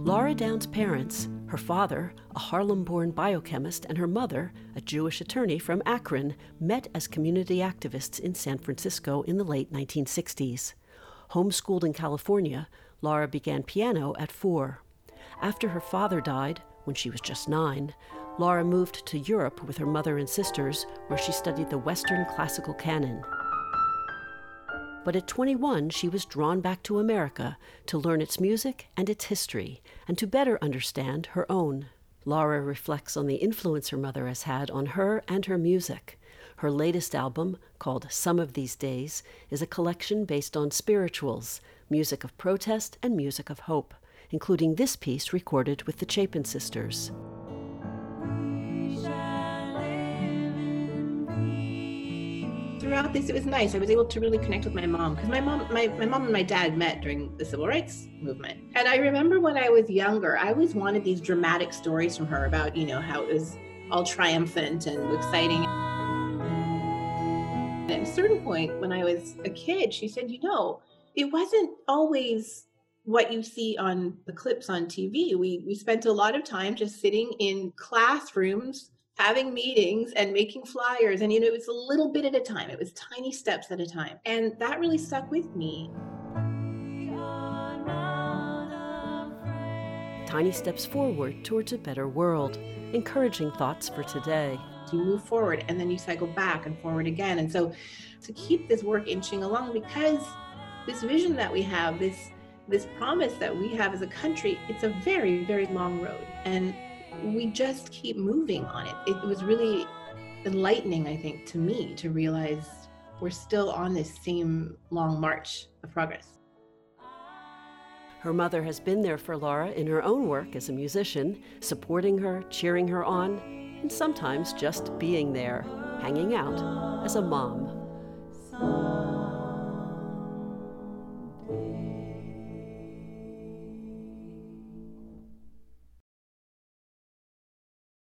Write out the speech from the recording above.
Laura Downs' parents, her father, a Harlem-born biochemist, and her mother, a Jewish attorney from Akron, met as community activists in San Francisco in the late 1960s. Homeschooled in California, Laura began piano at 4. After her father died, when she was just 9, Laura moved to Europe with her mother and sisters, where she studied the Western classical canon. But at 21, she was drawn back to America to learn its music and its history, and to better understand her own. Laura reflects on the influence her mother has had on her and her music. Her latest album, called Some of These Days, is a collection based on spirituals, music of protest and music of hope, including this piece recorded with the Chapin Sisters. Throughout this, it was nice. I was able to really connect with my mom, because my mom and my dad met during the civil rights movement. And I remember when I was younger, I always wanted these dramatic stories from her about, how it was all triumphant and exciting. And at a certain point, when I was a kid, she said, it wasn't always what you see on the clips on TV. We spent a lot of time just sitting in classrooms, having meetings and making flyers. And, it was a little bit at a time. It was tiny steps at a time. And that really stuck with me. Tiny steps forward towards a better world, encouraging thoughts for today. You move forward and then you cycle back and forward again. And so to keep this work inching along, because this vision that we have, this promise that we have as a country, it's a very, very long road. And we just keep moving on it. It was really enlightening, I think, to me to realize we're still on this same long march of progress. Her mother has been there for Laura in her own work as a musician, supporting her, cheering her on, and sometimes just being there, hanging out as a mom.